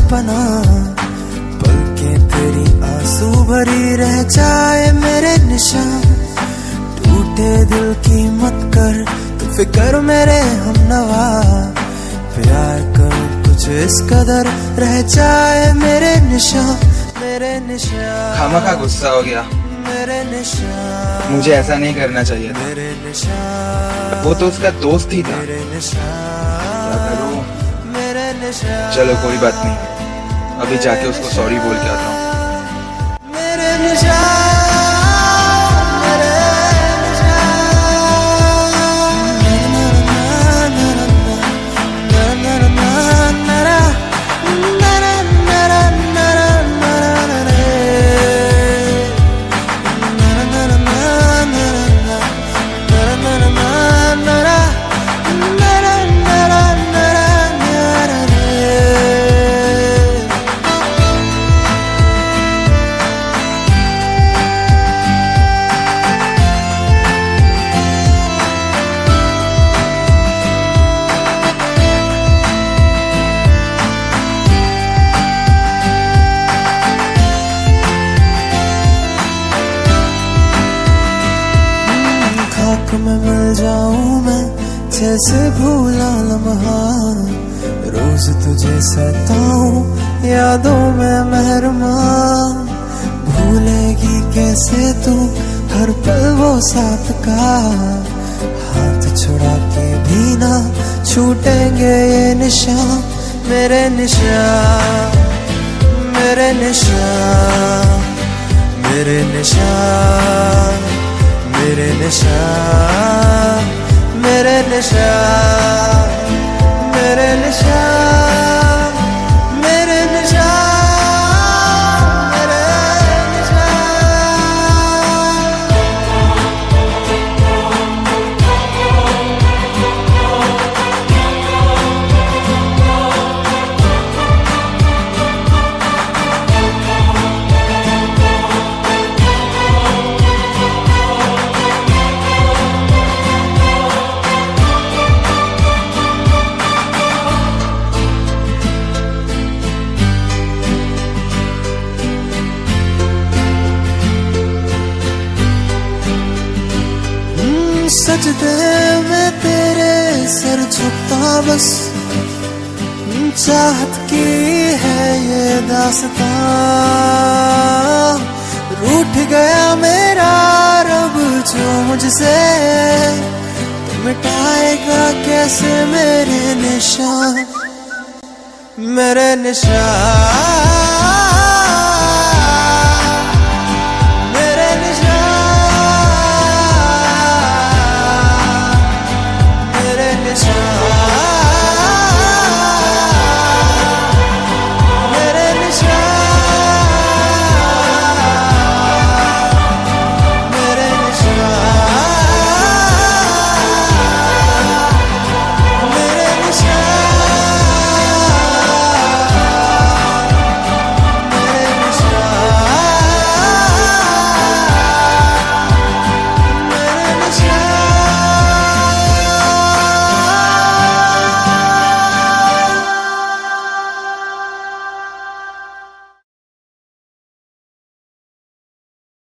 बचपना, पलकें तेरी आंसू भरी रह जाए मेरे निशान। टूटे दिल की मत कर तू फिक्र मेरे हमनवा, प्यार करूं कुछ इस कदर रह जाए मेरे निशान, मेरे निशान। खामखा गुस्सा हो गया, मेरे निशान, मुझे ऐसा नहीं करना चाहिए था। मेरे निशान, वो तो उसका दोस्त ही था। मेरे निशान, क्या करूं? मेरे निशान। चलो कोई बात नहीं, अभी जाके उसको सॉरी बोल के आता हूँ। मेरे निशान, मैं मिल जाऊं मैं जैसे भूला लम्हा, रोज तुझे सताऊं यादों में महरमां। भूलेगी कैसे तू हर पल वो साथ का, हाथ छुड़ा के भी ना छूटेंगे ये निशान, मेरे निशान, मेरे निशान, मेरे निशान, मेरे निशान, मेरे निशान, मेरे निशान, मेरे निशान, सजदे में तेरे सर झुकता बस, चाहत की है ये दास्तां। रूठ गया मेरा रब जो मुझसे, तो मिटाएगा कैसे मेरे निशान, मेरे निशान।